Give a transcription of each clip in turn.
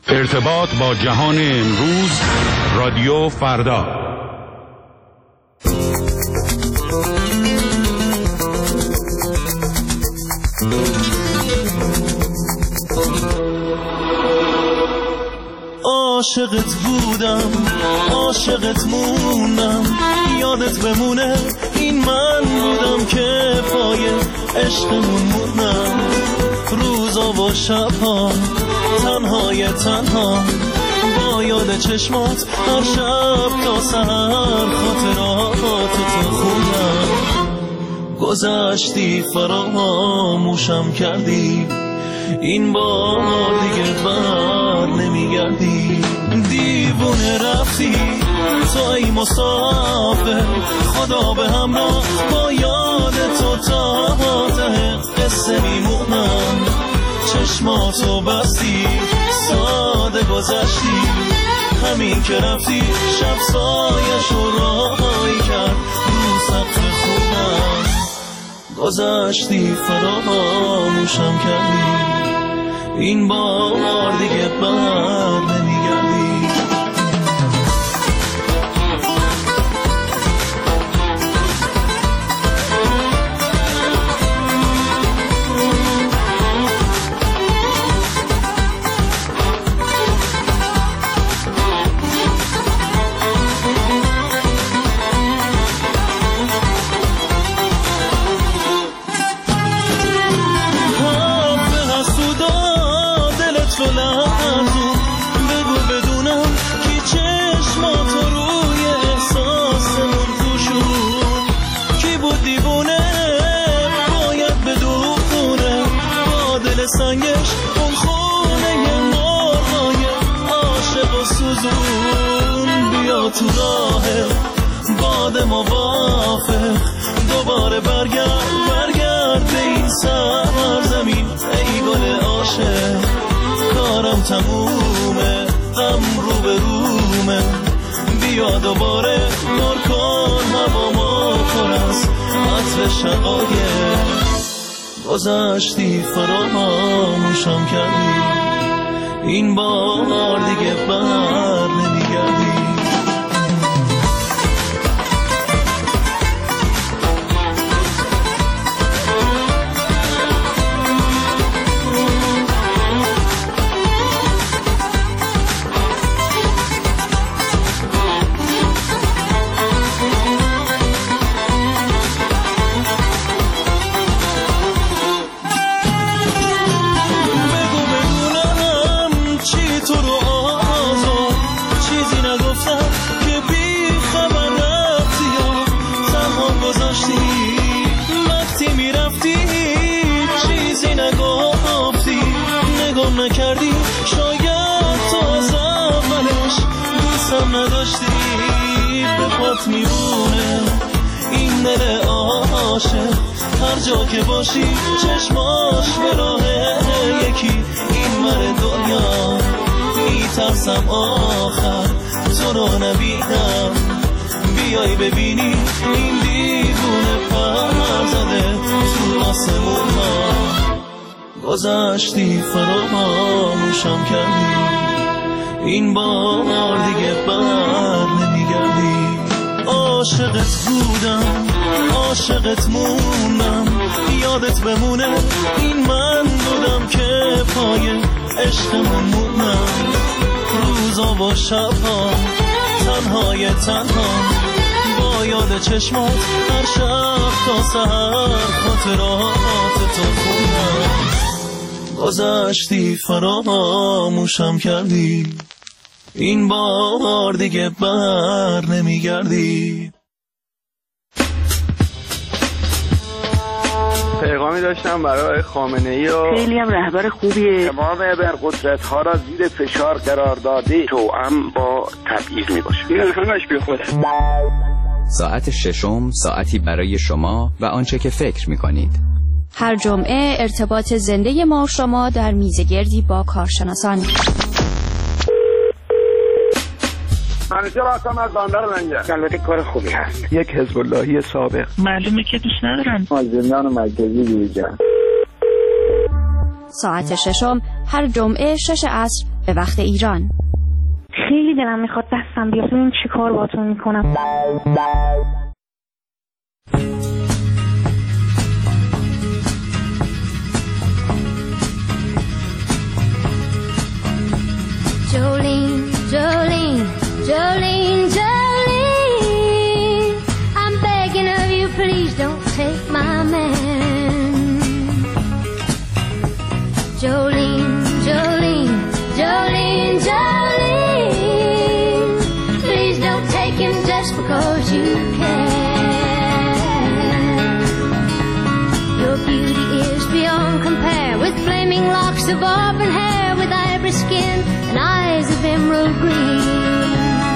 ارتباط با جهان امروز، رادیو فردا. عاشقت بودم، عاشقت موندم، یادت بمونه این من بودم که پای عشقمون موندم. روزا و شبها تنهای تنها با یاد چشمات هر شب تا سحر خاطراتو خوندم. گذشتی فراموشم کردی، این بار دیگه بر نمیگردی. دیوونه رفتی تو ای مسافر، خدا به همراه با یاد تو تا ته قصه میمونم. چشماتو بستی ساده گذشتی، همین که رفتی شب سایشو راهی کرد رو سقف خونم. گذشتی فراموشم کردی، این بار دیگه بر نمیگردی. سنگش اون خونه مرغای عاشق و سوزون. بیا تو راه باد موافق، دوباره برگرد به این سرزمین ای گل عاشق. کارم تمومه، غم رو به رومه، بیا دوباره پر کن هوا پر از عطر شقایق. گذشتی فراموشم کردی، این بار دیگه بر نمیگردی. نکردی شاید تو از اولش دوستم نداشتی. به پات میمونه این دل عاشق، هر جا که باشی چشماش به راه یکی این مر دنیا. میترسم آخر تو رو نبینم، بیای ببینی این دیوونه پر زده تو آسمون ها. گذشتی فراموشم کردی، این بار دیگه بر نمیگردی. عاشقت بودم، عاشقت موندم، یادت بمونه این من بودم که پای عشقمون موندم. روزا و شبها تنهای تنها با یاد چشمات هر شب تا سحر خاطراتو خوندم. گذشتی فراموشم کردی، این بار دیگه بر نمیگردی. پیغامی داشتم برای خامنه‌ای و خیلی هم رهبر خوبیه. تمام ابرقدرت‌ها را زیر فشار قرار داده، توأم با تبعیض میباشه. این همش بی خوده. ساعت ششم، ساعتی برای شما و آنچه که فکر میکنید. هر جمعه ارتباط زنده ما و شما در میزگردی با کارشناسان. منیجر هستم از بندر منجر. البته کار خوبی هست. یک حزب اللهی سابق. معلومه که دوست ندارن. از زندان مرکزی بیرون. ساعت ششم هر جمعه 6 عصر به وقت ایران. خیلی دلم میخواد دستم بیاد ببینم چی کار باهاتون میکنم. Jolene, Jolene, Jolene, Jolene, I'm begging of you, please don't take my man. Jolene, Jolene, Jolene, Jolene, please don't take him just because you can. Your beauty is beyond compare, with flaming locks of auburn hair, with ivory skin and eyes of emerald green.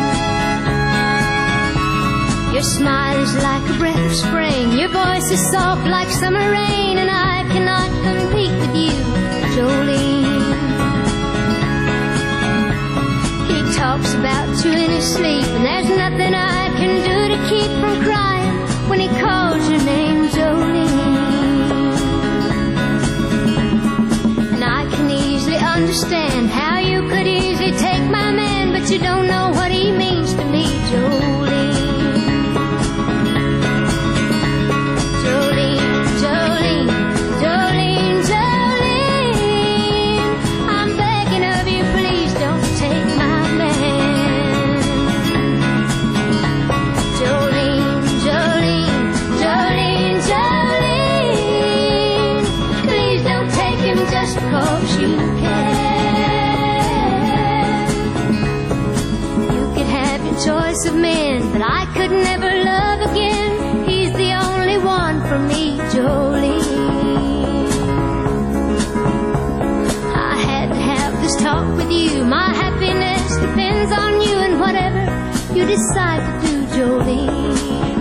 Your smile is like a breath of spring, your voice is soft like summer rain, and I cannot compete with you, Jolene. He talks about you in his sleep, and there's nothing I can do to keep from crying when he calls your name, Jolene. And I can easily understand how you could easily take my man, but you don't know what he means to me, Jolene. Jolene, Jolene, Jolene, Jolene, I'm begging of you, please don't take my man. Jolene, Jolene, Jolene, Jolene, please don't take him just because you can. You could have your choice of men, but I could never love again. He's the only one for me, Jolene. I had to have this talk with you. My happiness depends on you, and whatever you decide to do, Jolene.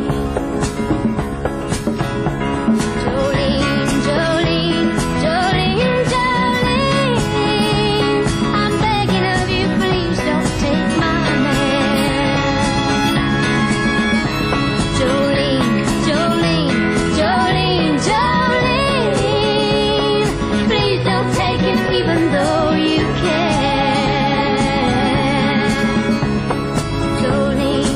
Jolene, Jolene, Jolene, Jolene, I'm begging of you, please don't take my man. Jolene, Jolene, Jolene, Jolene, please don't take him even though you can. Jolene,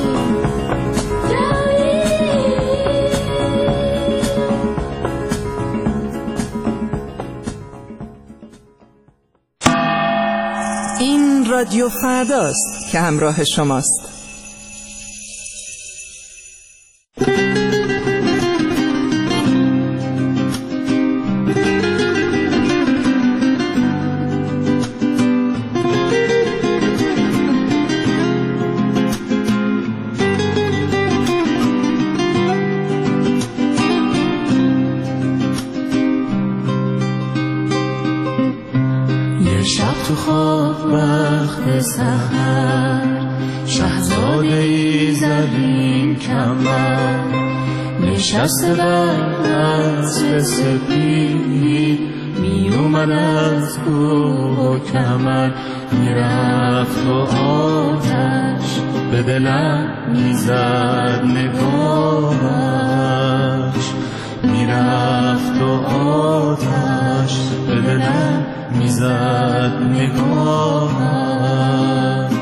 این رادیو فرداست که همراه شماست. تو خواب وقت سحر، شهزاده ای زرین کمر، نشسته بر اسب سپید، می اومد از کوه و کمر، میرفت و آتش به دلم میزد نگاهش، میرفت و آتش به دلم میزد نگاهش.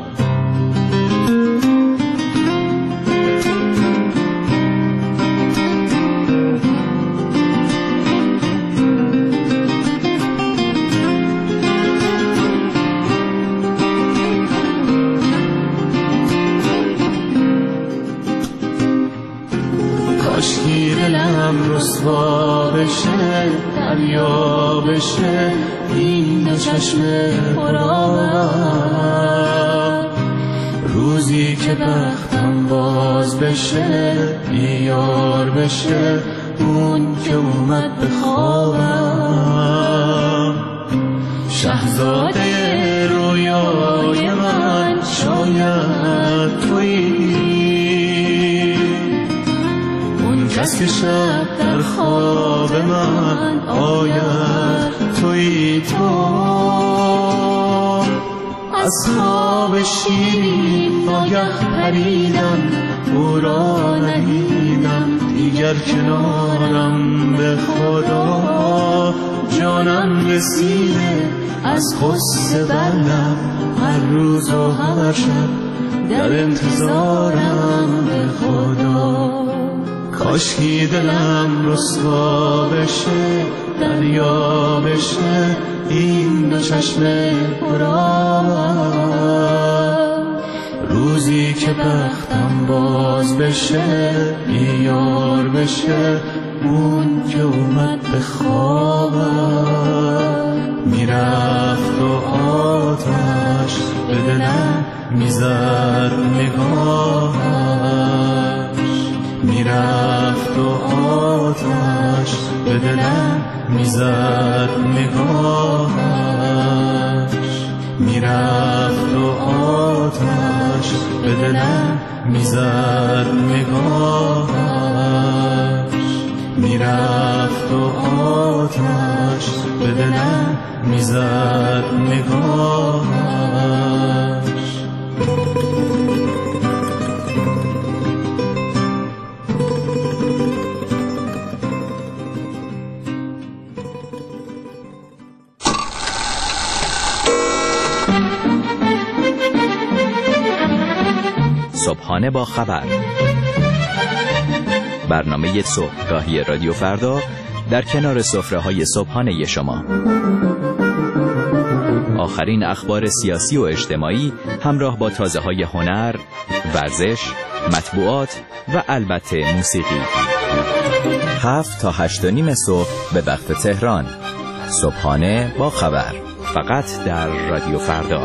کاشکی دلم رسوا بشه، دریا بشه این دو چشم پرآب، روزی که بختم باز بشه، بیار بشه اون که اومد به خوابم. شهزاده رویای من شاید تویی، اون کس که شب در خواب من آید تویی تو. از خواب شیرین ناگه پریدم، او را ندیدم دیگر کنارم، به خدا جانم رسیده از قصه بلم، هر روز و هر شب در انتظارم به خدا. کاشکی دلم رسوا بشه، دریا بشه این دو چشم پرآب. روزی که بختم باز بشه، یار بشه اون که اومد به خوابم. میرفت و آتش به دلم میزد نگاهش. میرفت و آتش به دلم میزد نگاهش. میرفت و آتش به دلم میزد نگاهش. میرفت و آتش به دلم میزد نگاهش. صبحانه با خبر، برنامه صبحگاهی رادیو فردا در کنار سفره‌های صبحانه شما. آخرین اخبار سیاسی و اجتماعی همراه با تازه‌های هنر، ورزش، مطبوعات و البته موسیقی. 7 تا 8:30 صبح به وقت تهران. صبحانه با خبر، فقط در رادیو فردا.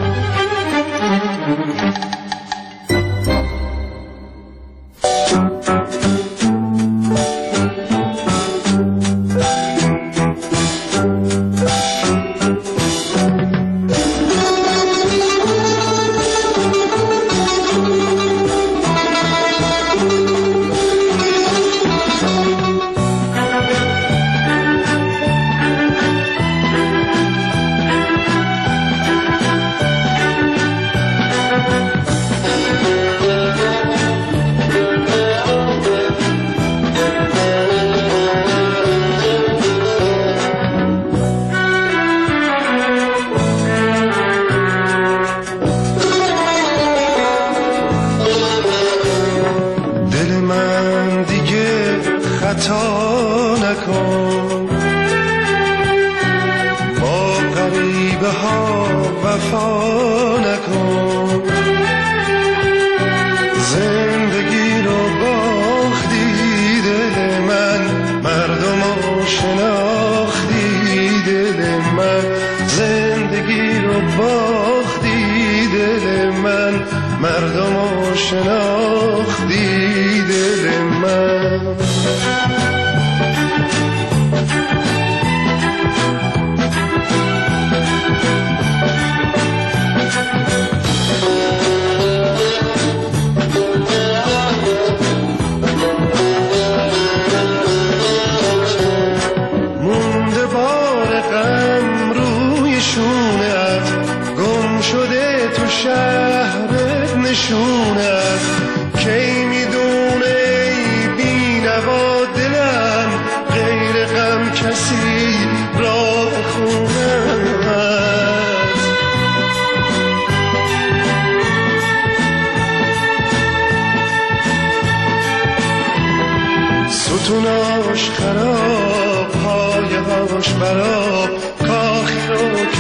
ستوناش خراب، پایه‌هاش براب، کاخی رو که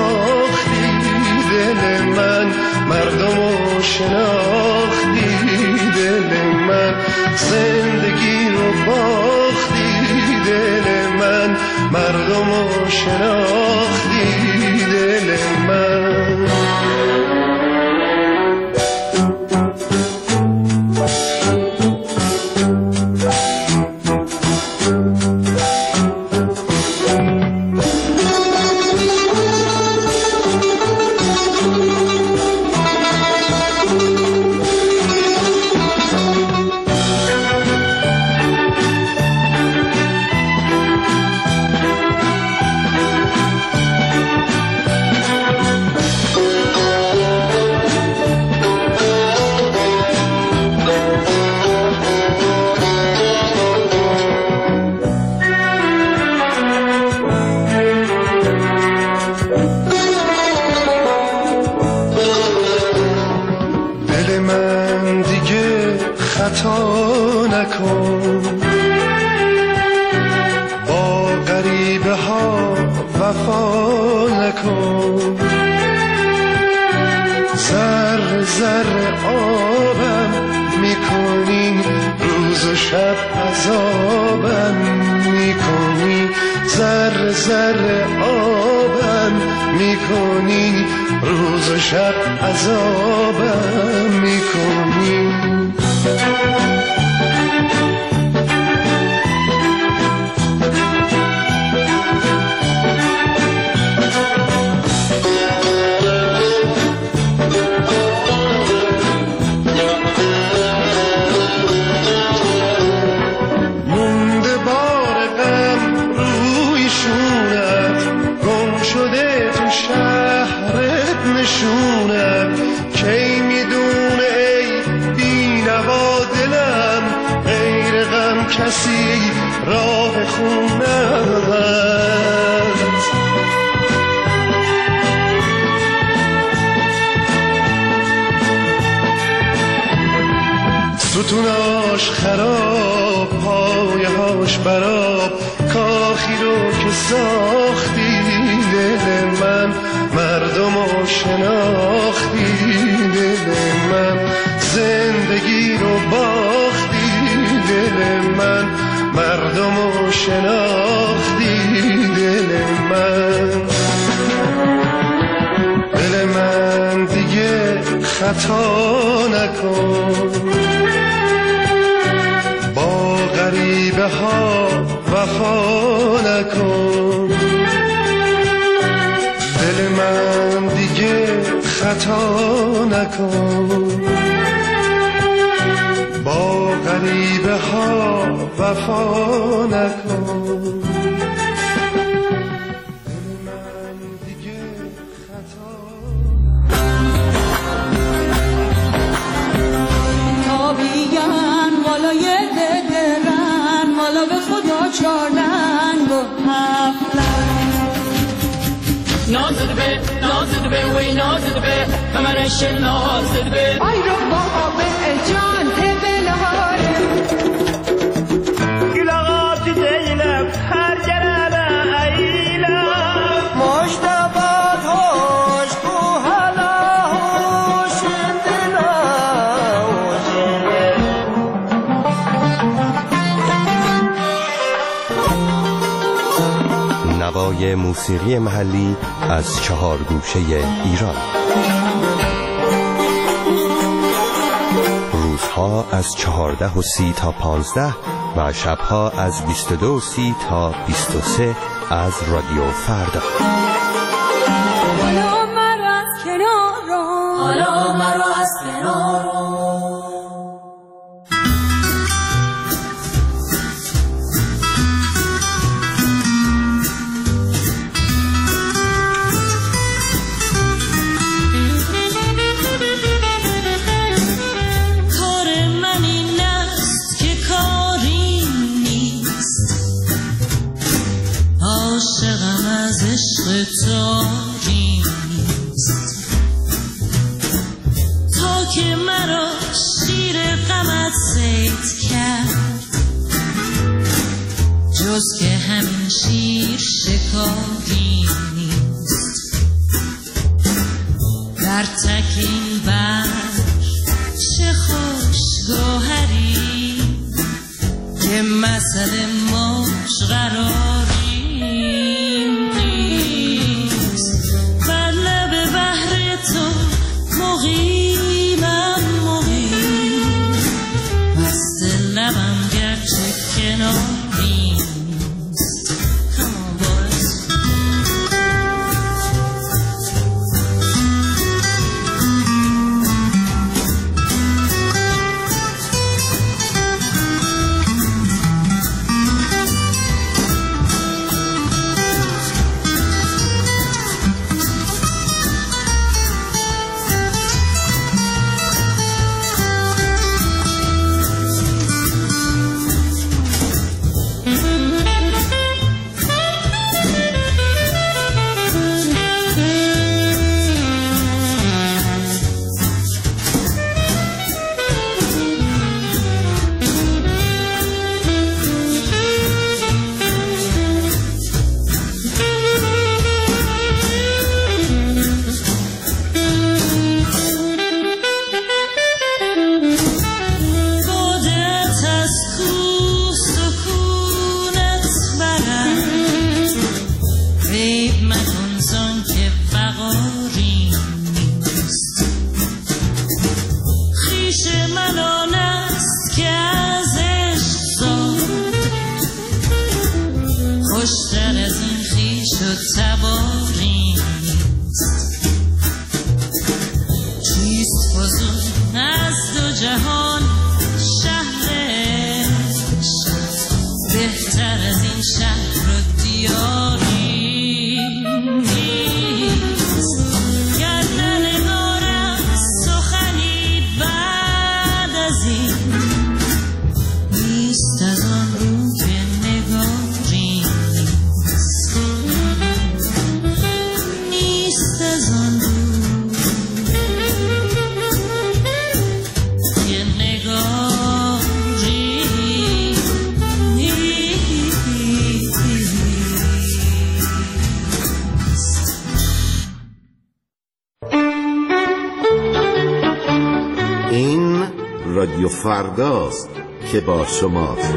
ساختی دل من، مردمو شناختی دل من، زندگی رو باختی دل من، مردمو شناختی دل من. نکن. ذره ذره آبم میکنی، روز و شب عذابم میکنی. ذره ذره آبم میکنی، روز و شب عذابم میکنی. کی میدونه ای بینوا دلم، غیر غم کسی راه خونت. ستوناش خراب، پایهاش براب، کاخی رو که ساختی دل من، مردمو شناختی دل من، زندگی رو باختی دل من، مردمو شناختی دل من. دل من دیگه خطا نکن، با غریبه ها وفا نکن. دل من دیگه خطا نکن، با غریبه ها وفا نکن. نازده به وی نازده به کمرش نازده به آی رو بابا به جان بلاره گلاغات دیلم هر جرابه ایلم مشتبات هوش کو حالا هوش نوای موسیقی محلی از 4 گوشه ایران. روزها از 14:30 تا 15 و شبها از 22:30 تا 23 از رادیو فردا. حالا مرا از کنار رو، حالا مرا از کنار رو. تا که مرا شیر غمت صید کرد، جز که همین شیر شکاری نیست. در تک این بر چه خوش گوهری که مثل موج قراری مقیمم مقیم، مست لبم گرچه کناری نیست. Come on boys. از آن یه نگاهی این رادیو فرداست که با شماست.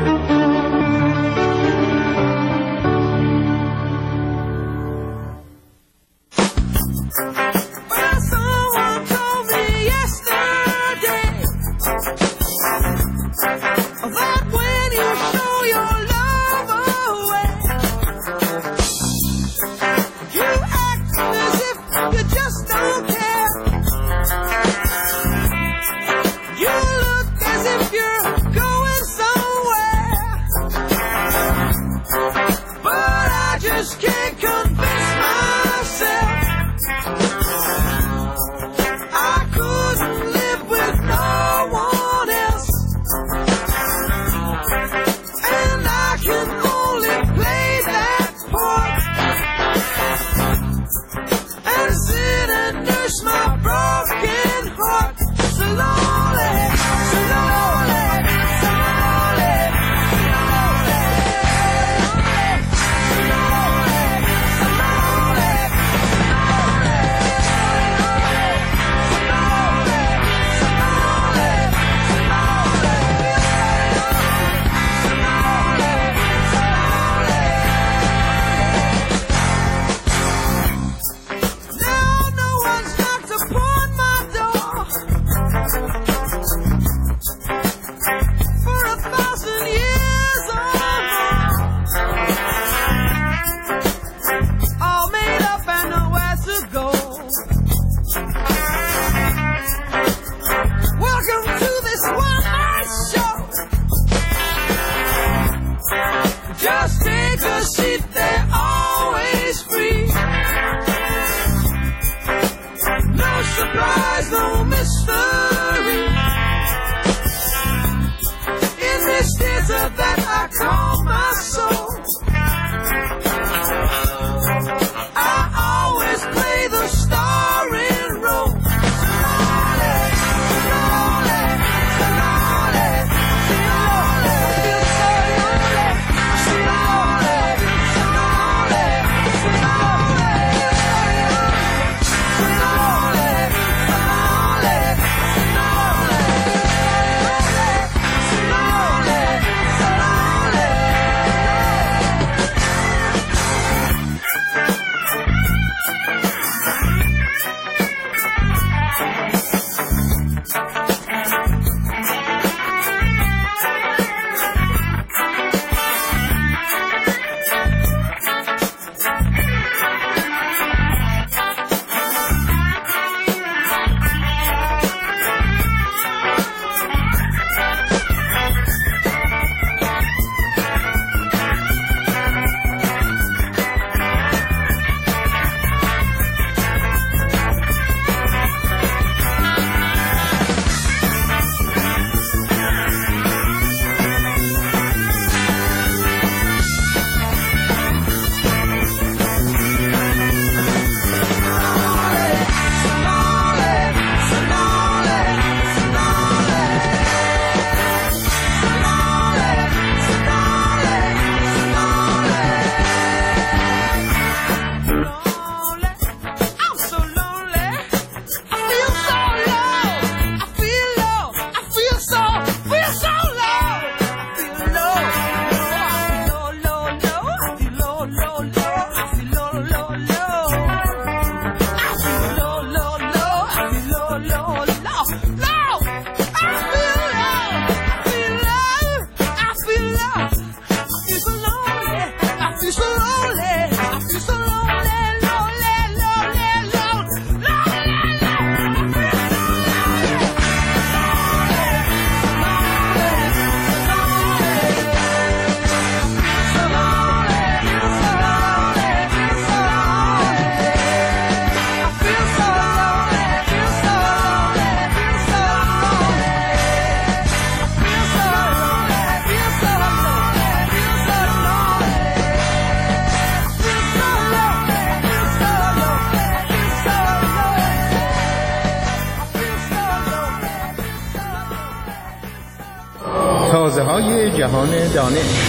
برای جهان دانش.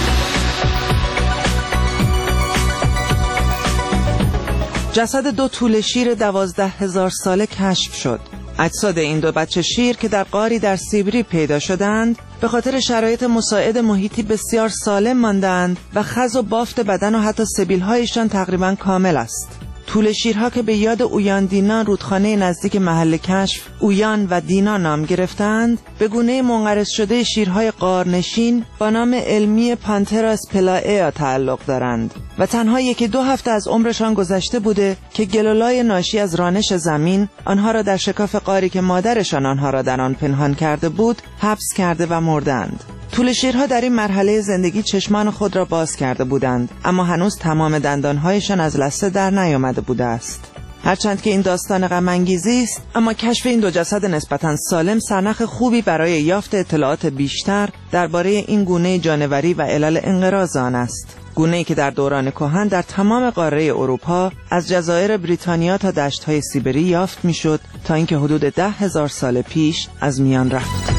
جسد 2 توله شیر 12,000 ساله کشف شد. اجساد این 2 بچه شیر که در غاری در سیبری پیدا شدند به خاطر شرایط مساعد محیطی بسیار سالم ماندند و خز و بافت بدن و حتی سبیل‌هایشان تقریباً کامل است. توله شیرها که به یاد اویان دینا رودخانه نزدیک محل کشف اویان و دینا نام گرفتند، به گونه منقرض شده شیرهای غارنشین با نام علمی پانترا اسپلایا تعلق دارند و تنها 1-2 هفته از عمرشان گذشته بوده که گلولای ناشی از رانش زمین آنها را در شکاف غاری که مادرشان آنها را در آن پنهان کرده بود حبس کرده و مردند. توله شیرها در این مرحله زندگی چشمان خود را باز کرده بودند، اما هنوز تمام دندانهایشان از لثه در نیامده بوده است. هرچند که این داستان غم انگیزی است، اما کشف این 2 جسد نسبتاً سالم سرنخ خوبی برای یافت اطلاعات بیشتر درباره این گونه جانوری و علل انقراض آن است. گونه‌ای که در دوران کهن در تمام قاره اروپا از جزایر بریتانیا تا دشت‌های سیبری یافت می‌شد تا اینکه حدود 10,000 سال پیش از میان رفت.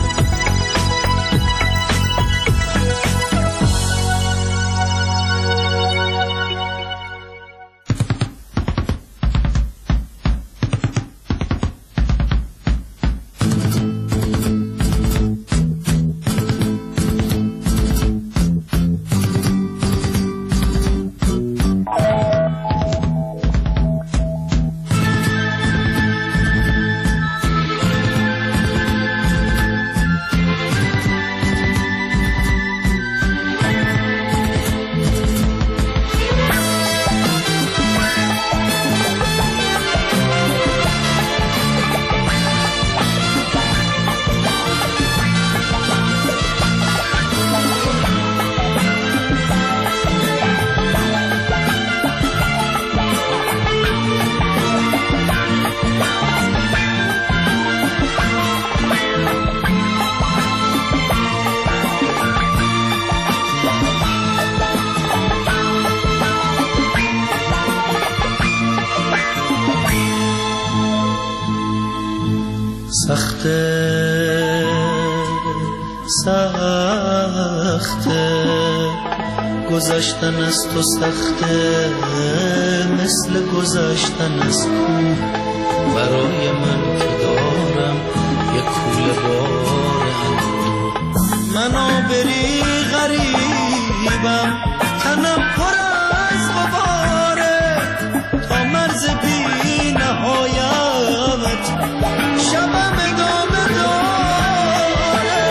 سخته گذشتن از تو سخته مثل گذشتن از کوه برای من که دارم یک کوله بارم من آبری غریبم تنم پر از غباره تا مرز بی نهایت شبم ادامه داره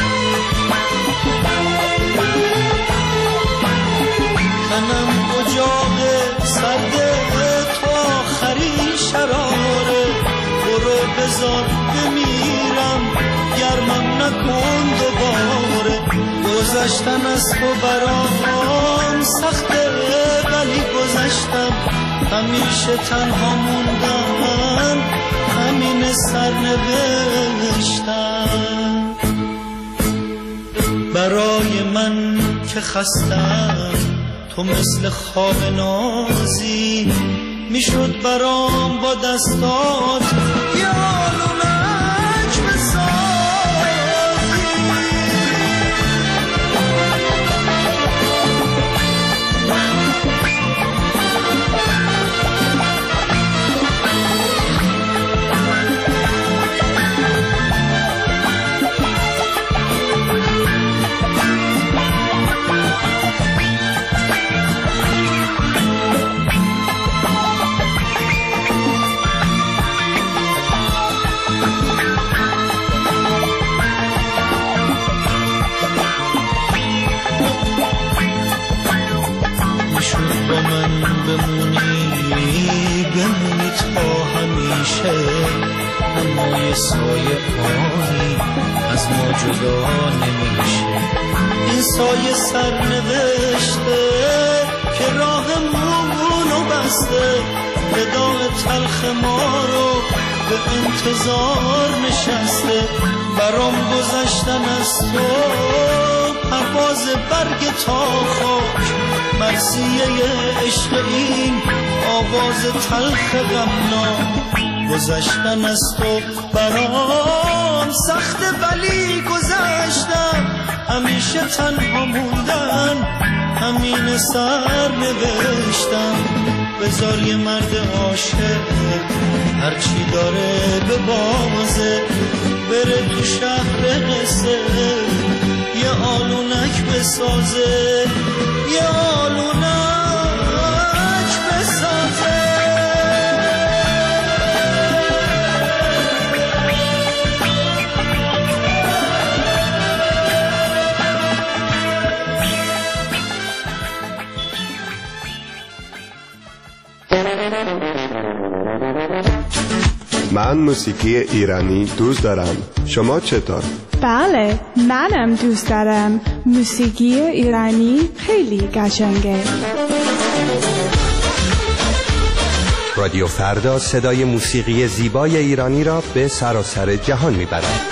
تنم اجاق سرده تو آخری شراره برو بذار بمیرم گرمم نکن دوباره گذشتن از تو برام سخته ولی گذشتم همیشه تنها موندم همین سرنوشتم برای من که خستم تو مثل خواب نازی میشد برام با دستات یارونک بسازی بمونی تا همیشه اما یه سایه آنی از ما جدا نمیشه این سایه سرنوشته که راهمونو بسته وداع تلخ ما رو به انتظار نشسته برام گذشتن از تو پرواز برگ تا خاک مرثیه عشق این آواز تلخ غمناک گذشتن از تو برام سخت ولی گذشتم همیشه تنها موندن همین سر نوشتم بذار یه مرد عاشق هرچی داره به بازه بره تو شهر قصه یه آلونک بسازه یه آلونک بسازه من موسیقی ایرانی دوست دارم. شما چطور؟ بله، منم دوست دارم. موسیقی ایرانی خیلی قشنگه. رادیو فردا صدای موسیقی زیبای ایرانی را به سراسر جهان میبرد.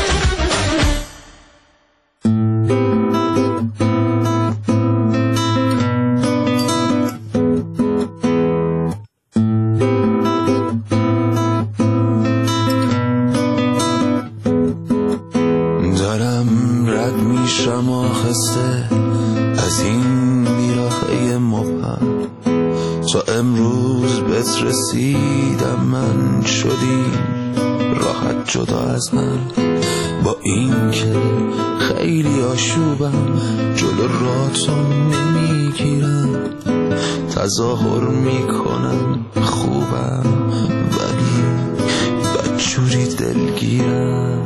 از این بیراهه مبهم تا امروز بهت رسیدم من شدیم راحت جدا از هم با این که خیلی آشوبم جلو راتو نمیگیرم تظاهر میکنم خوبم ولی بدجوری دلگیرم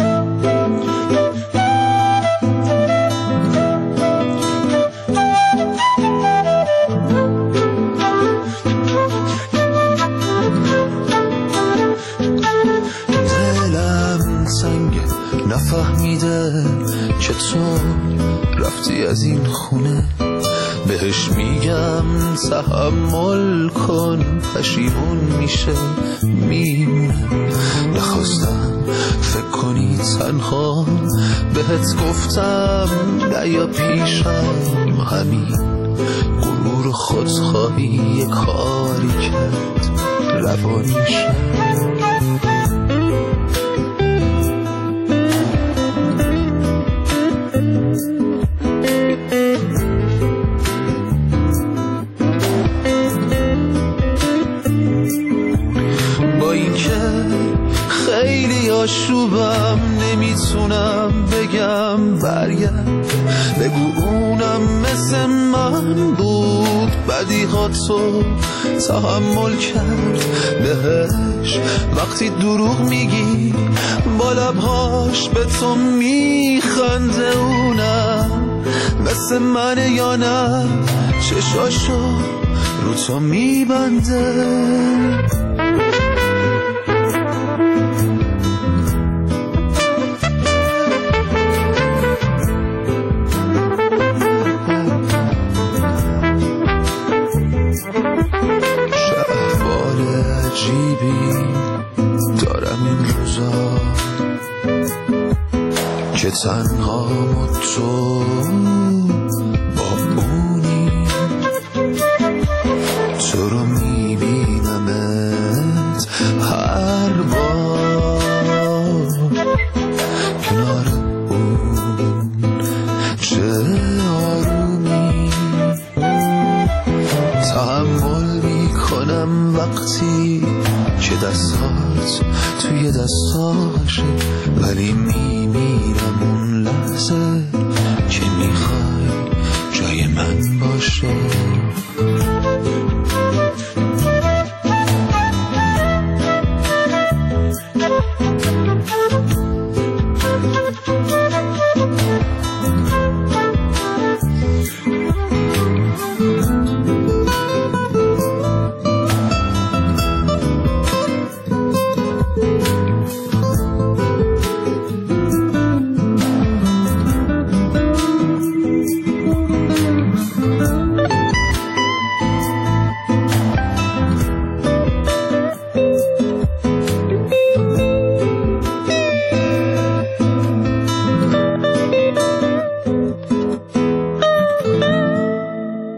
نفهمیده چطور رفتی از این خونه بهش میگم تحمل کن پشیمون میشه میمونه نخواستم فکر کنی تنها بهت گفتم نیا پیشم همین غرور خودخواهی یه کاری کرد روانیشه آشوبم نمیتونم بگم برگرد بگو اونم مثل من بود بدیهاتو تحمل کرد بهش وقتی دروغ میگی با لبهاش به تو میخنده اونم مثل منه یا نه چشاشو رو تو میبنده دارم این روزا که تنها تو با اونی تو رو میبینمت هر بار کنار اون چه آرومی تحمل میکنم وقتی که دستات توی دستاشه ولی میمیرم اون لحظه که میخوای جای من باشه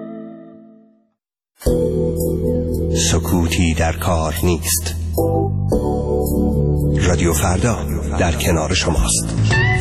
سکوتی در کار نیست رادیو فردا در کنار شماست.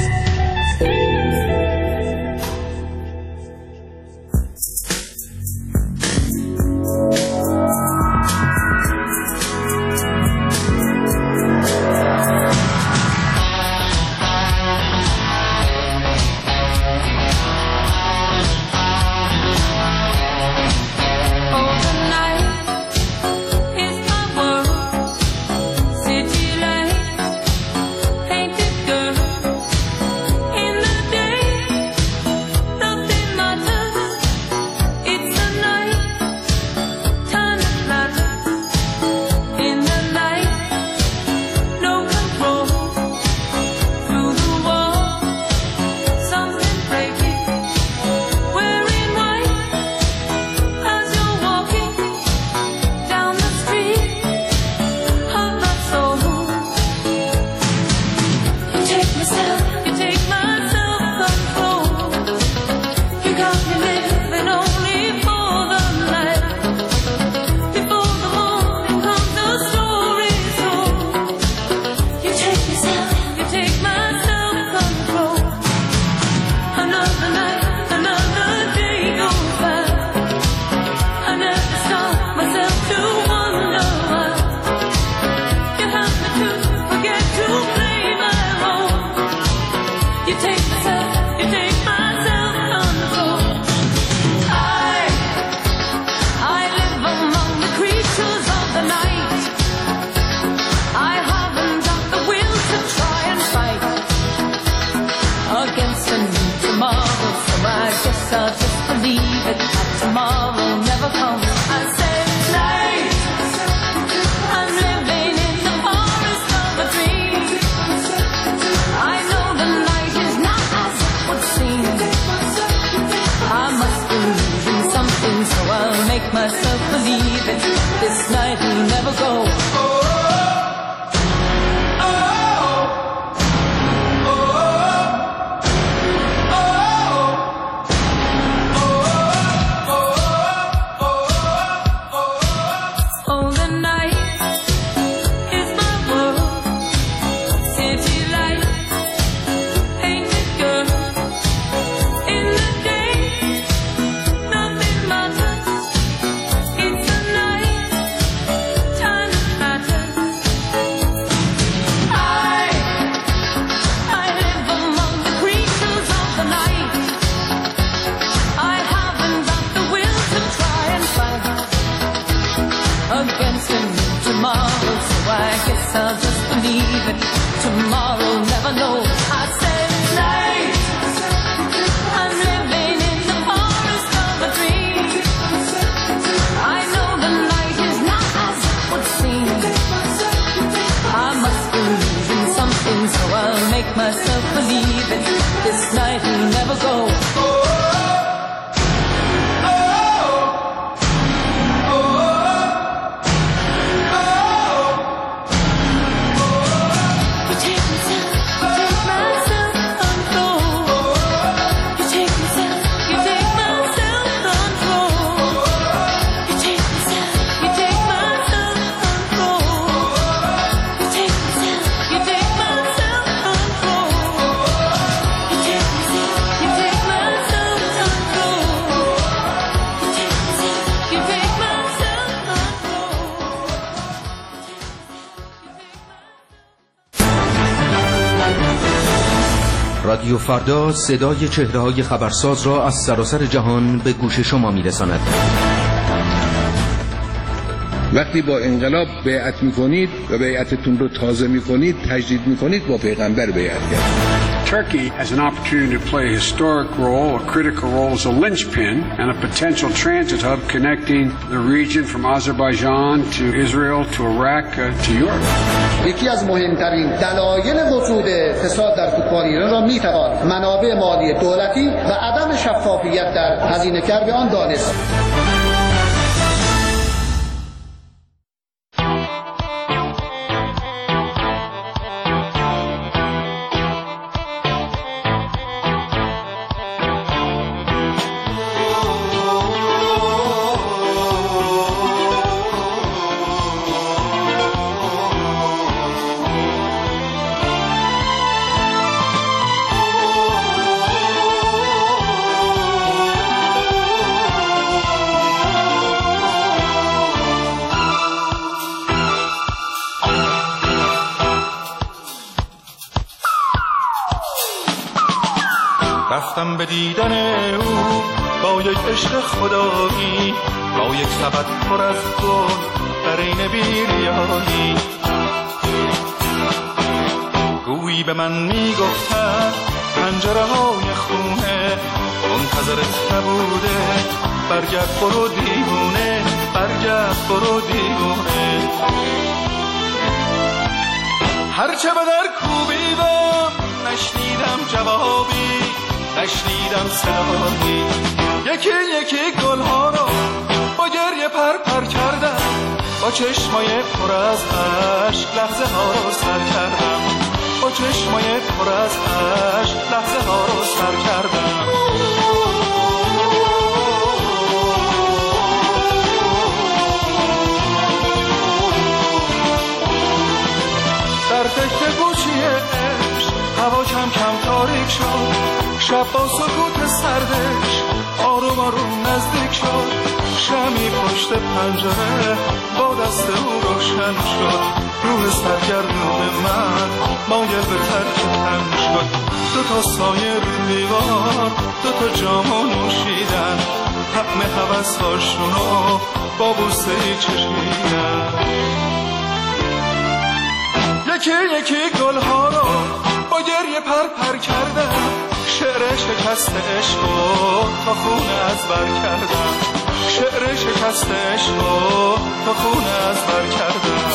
رادیو فردا صدای چهره‌های خبرساز را از سراسر جهان به گوش شما می‌رساند. وقتی با انقلاب بیعت می‌کنید و بیعتتون رو تازه می‌کنید، تجدید می‌کنید، با پیغمبر بیعت کردید. Turkey has an opportunity to play a historic role, a critical role as a linchpin and a potential transit hub connecting the region from Azerbaijan to Israel to Iraq to Europe. یکی از مهمترین دلایل وجود فساد در فوتبال ایران را میتوان منابع مالی دولتی و عدم شفافیت در هزینه‌کرد آن دانست. رفتم به دیدن او با یک عشق خدایی، با یک سبد پر از گل در این بیریایی. گویی به من میگفتن پنجره های خونه منتظرت نبوده، برگرد برو دیوونه، برگرد برو دیوونه. هرچه به در کوبیدم نشنیدم جوابی، نشنیدم صدایی. یکی یکی گلها رو با گریه پر پر کردم، با چشمای پر از اشک لحظه ها رو سر کردم، با چشمای پر از اشک لحظه ها رو سر کردم. در فکر گوشی عشق هوا کم کم تاریک شد، شب با سکوت سردش آروم آروم نزدیک شد. شمی پشت پنجره با دست او روشن شد، روح سرگردون من مایل به ترک تن شد. دو تا سایه رو دیوار، دو تا جامو نوشیدن، طعم هوس‌هاشونو با بوسه چشیدن. یکی یکی گلها رو با گریه پر پر کردم، شعر شکست عشقو تا خونه از بر کردم، شعر شکست عشقو تا خونه از بر کردم.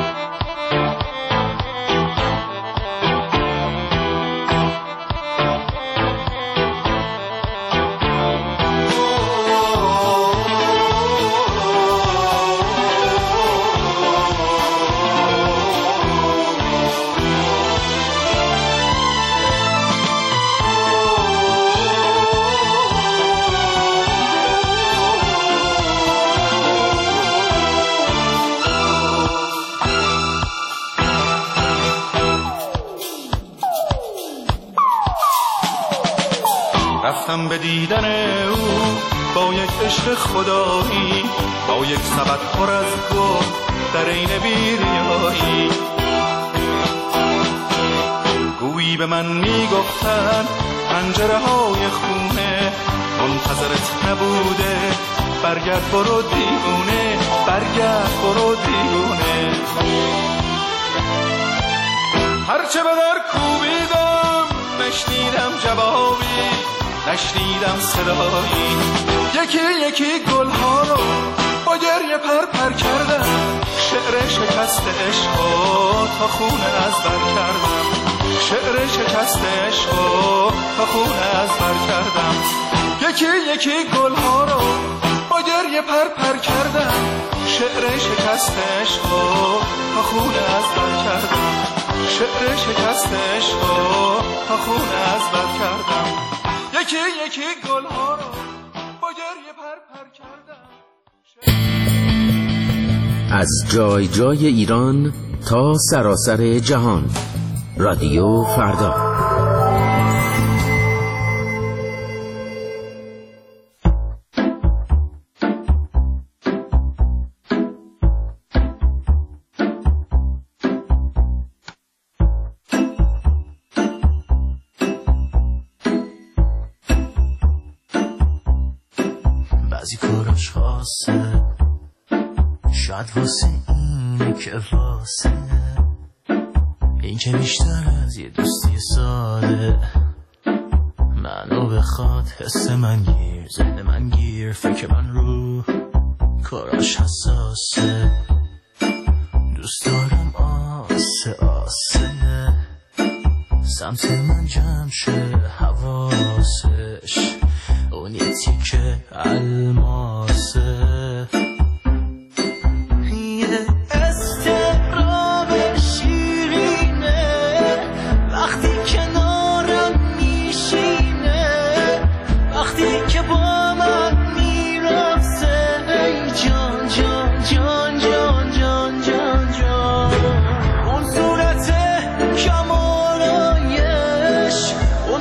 رفتم به دیدن او با یک عشق خدایی، با یک سبد پر از گل در این بیریایی. گویی به من میگفتن پنجره های خونه منتظرت نبوده، برگرد برو دیوونه، برگرد برو دیوونه. هرچه به در کوبیدم نشنیدم جوابی، نشنیدم صدایی. یکی یکی گلها رو با گریه پر پر کردم، شعر شکست عشقو تا خونه از بر کردم، شعر شکست عشقو تا خونه از بر کردم. یکی یکی گلها رو با گریه پر پر کردم، شعر شکست عشقو تا خونه از بر کردم، شعر شکست عشقو تا خونه از بر کردم. یکی یکی گلها رو با گریه پر پر کردم. از جای جای ایران تا سراسر جهان، رادیو فردا. بعضی کاراش خاصه، شاید واسه اینه که واسه این که بیشتر از یه دوستی ساده منو بخواد، حس من گیر، ذهن من گیر، فکر من رو کاراش حساسه. دوست دارم آسه آسه سمت من جمع شه حواسش، اون یه تیکه الماسه.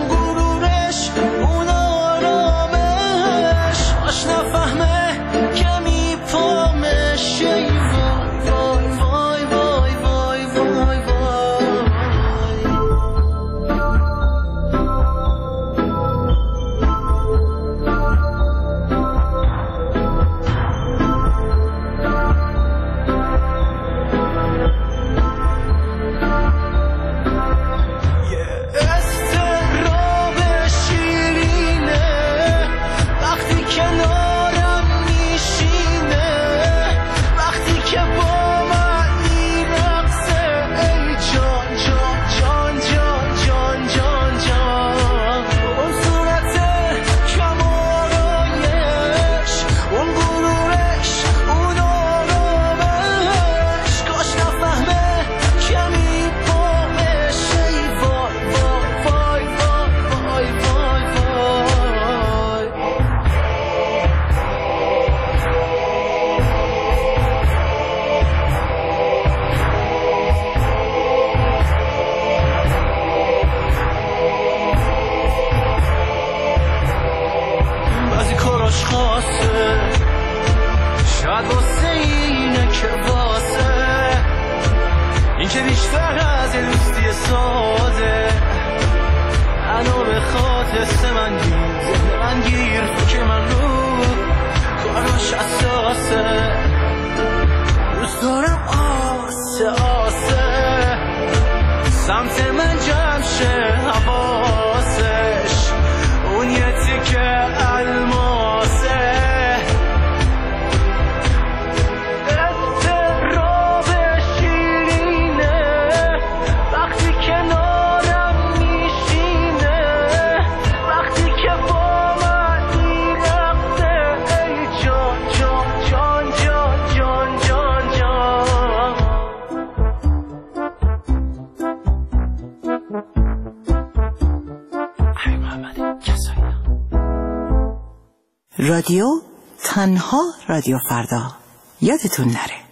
که بیشتر از یه دوستی ساده منو به خاطر من گیر که من رو کاراش اساسه دوست دارم آسه سمت من جمع شه حواسش اون یه تیکه الماسه اضطراب شیرینه وقتی کنارم میشینه وقتی که با من میرقصه ای جان جان جان جان جان جان جان رادیو تنها رادیو فردا یادتون نره.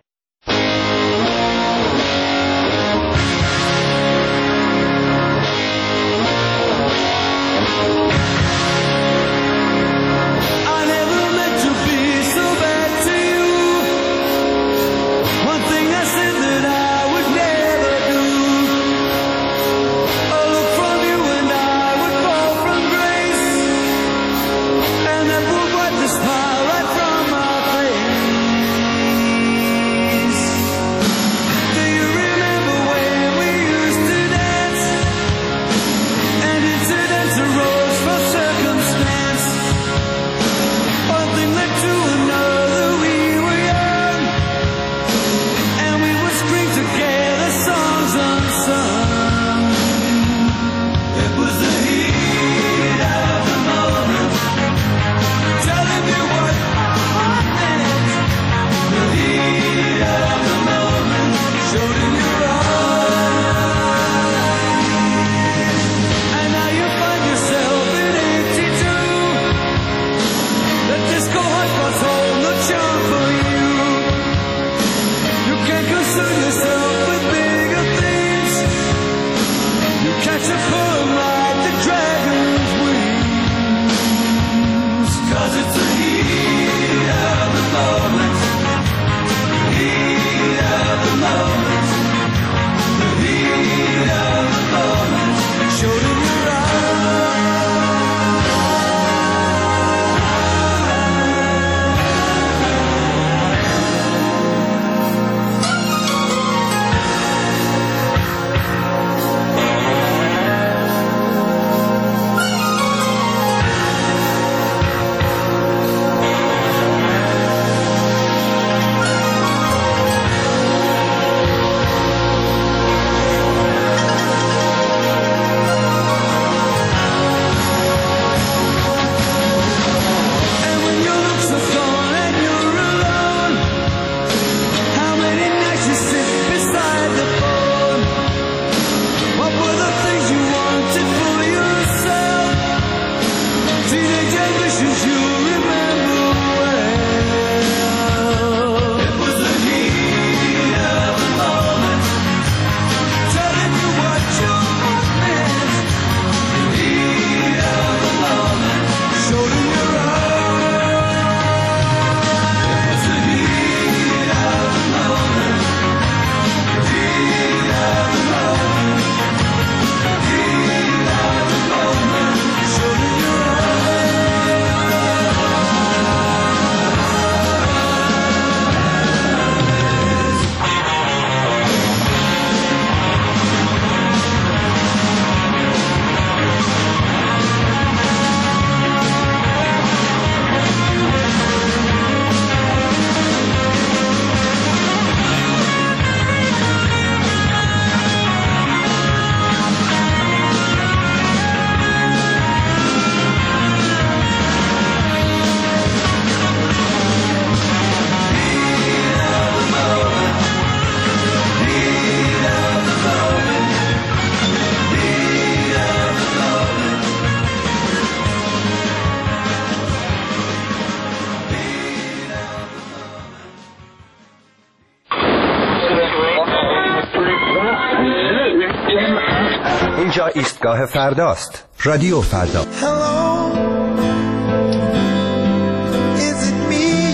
اینجا ایستگاه فرداست. رادیو فردا.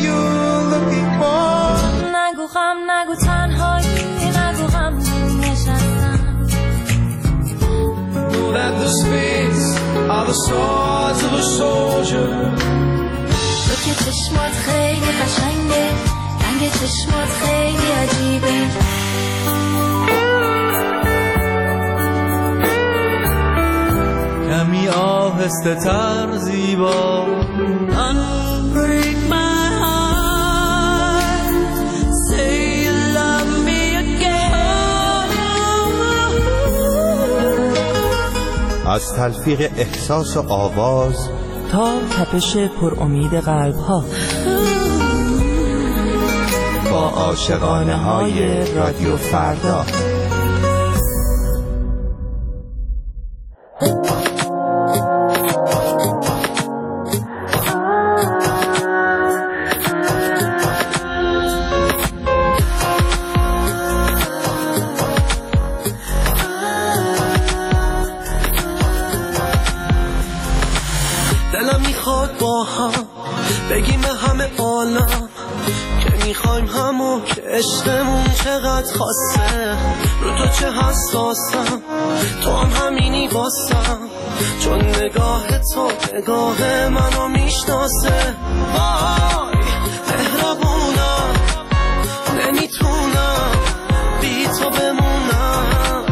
نگو غم نگو تنهایی نگو غم تازه و سوژه. تو که چشمات خیلی قشنگه، رنگ چشمات خیلی عجیبه. کمی آهسته تر زیبا. Unbreak my heart, say you love me again. از تلفیق احساس و آواز تا تپش پر امید قلب ها، با عاشقانه های رادیو فردا. دلم میخواد با هم بگیم همه عالم که میخوایم همون که عشقمون چقدر خاصه. رو تو چه حساسم، تو هم همینی واسم، چون نگاه تو نگاه منو میشناسه. وای مهربونم، نمیتونم بی تو بمونم.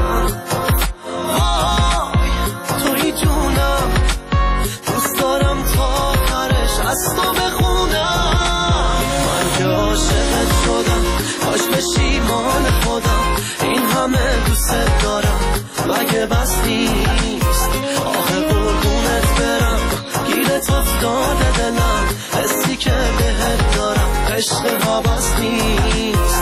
وای توی جونم، دوست دارم تا آخرش از تو بخونم. من که عاشقت شدم، کاش پشیمان خودم. این همه دوست دارم مگه بس نیست؟ آخه قربونت برم، گیرت افتاده دلم. حسی که بهت دارم عشق ها بس نیست.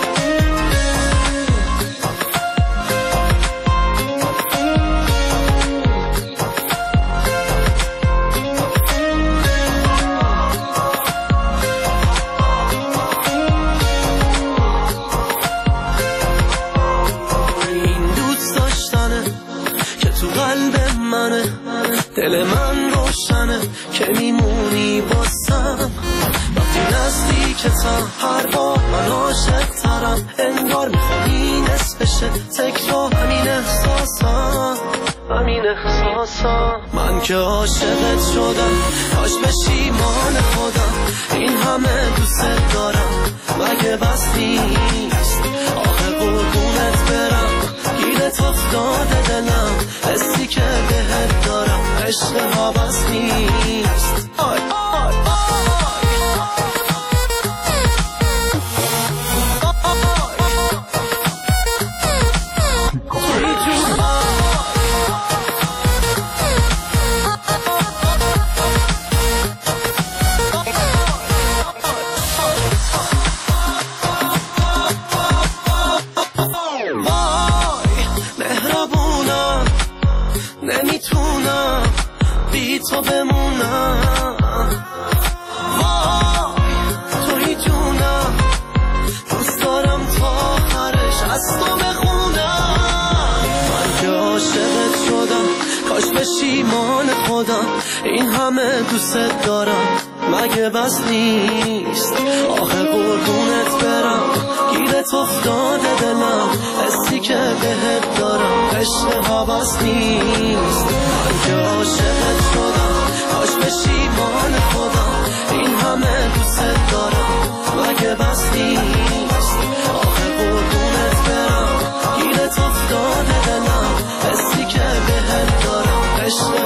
دل من روشنه که میمونی باسم. وقتی نزدیکتم هر بار من عاشق ترم. انگار میخوایی نصفشه تکرار همین احساسم، همین احساسم. من که عاشقت شدم، کاش پشیمان خودم. این همه دوست دارم مگه بس نیست؟ آخه قربونت برم، گیرت افتاده دلم. حسی که بهت دارم عشق ها بس نیست. آی آی نمیتونم بی تو بمونم. وای توی جونم، دوست دارم تا آخرش از تو بخونم. من که عاشقت شدم، کاش پشیمان خودم. این همه دوست دارم مگه بس نیست؟ آخه قربونت برم، گیرت افتاده دلم. حسی که بهت دارم عشق ها بس نیست. من که عاشقت شدم، کاش پشیمان خودم. این همه دوست دارم مگه بس نیست؟ آخه قربونت برم، گیرت افتاده دلم. حسی که بهت دارم عشق